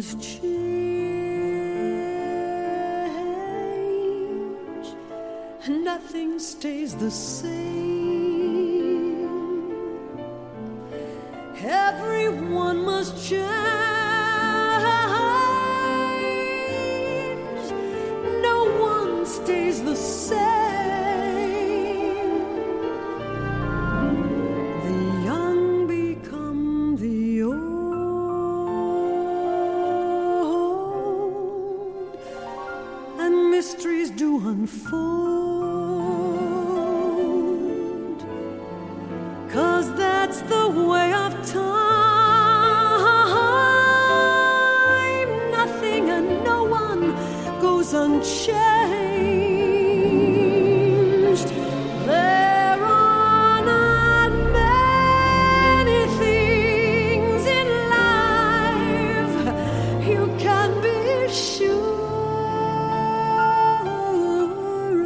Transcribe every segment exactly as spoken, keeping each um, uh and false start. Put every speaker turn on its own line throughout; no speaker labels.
must change, and nothing stays the same. Everyone must change. No one stays the same. The young become the old, and mysteries do unfold, 'cause that's the way of time. Nothing and no one goes unchanged. There are not many things in life you can be sure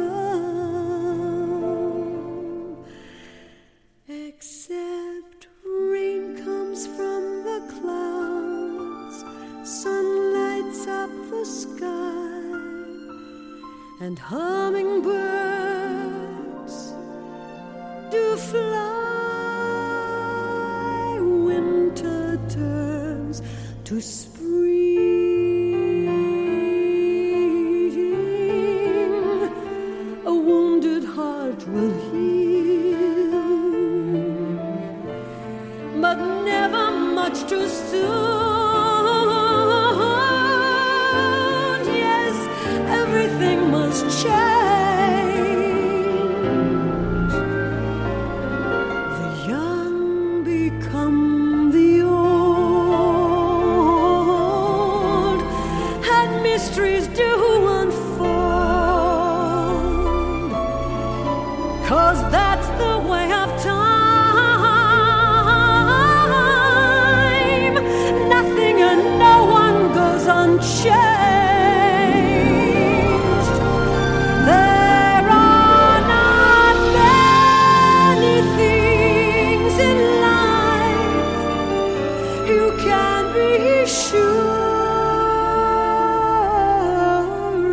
of, except rain comes from the clouds, sun lights up the sky, and hummingbirds do fly. Winter turns to spring. A wounded heart will heal, but never much too soon. Yes, everything must change. The young become the old, and mysteries do unfold, 'cause that's the way of time. Nothing and no one goes unchanged. There are not many things in life you can be sure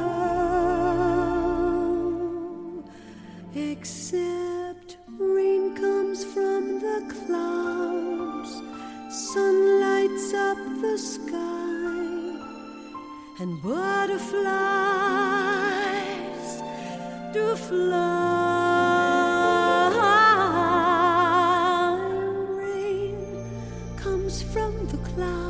of, except rain comes from the clouds, sun lights up the sky, and butterflies do fly. Rain comes from the clouds.